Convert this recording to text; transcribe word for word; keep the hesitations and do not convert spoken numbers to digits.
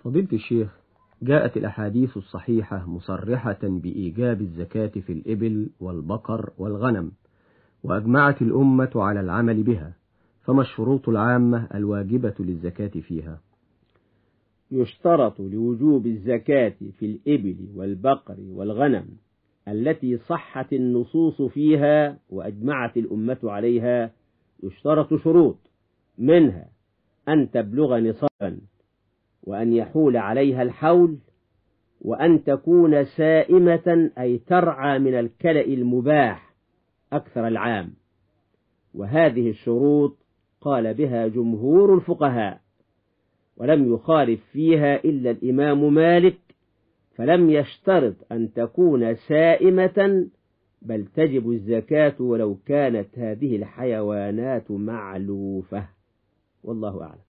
فضيلة الشيخ، جاءت الأحاديث الصحيحة مصرحة بإيجاب الزكاة في الإبل والبقر والغنم، وأجمعت الأمة على العمل بها، فما الشروط العامة الواجبة للزكاة فيها؟ يشترط لوجوب الزكاة في الإبل والبقر والغنم التي صحت النصوص فيها وأجمعت الأمة عليها، يشترط شروط، منها أن تبلغ نصابا، وأن يحول عليها الحول، وأن تكون سائمة أي ترعى من الكلأ المباح أكثر العام. وهذه الشروط قال بها جمهور الفقهاء، ولم يخالف فيها إلا الإمام مالك، فلم يشترط أن تكون سائمة، بل تجب الزكاة ولو كانت هذه الحيوانات معلوفة. والله أعلم.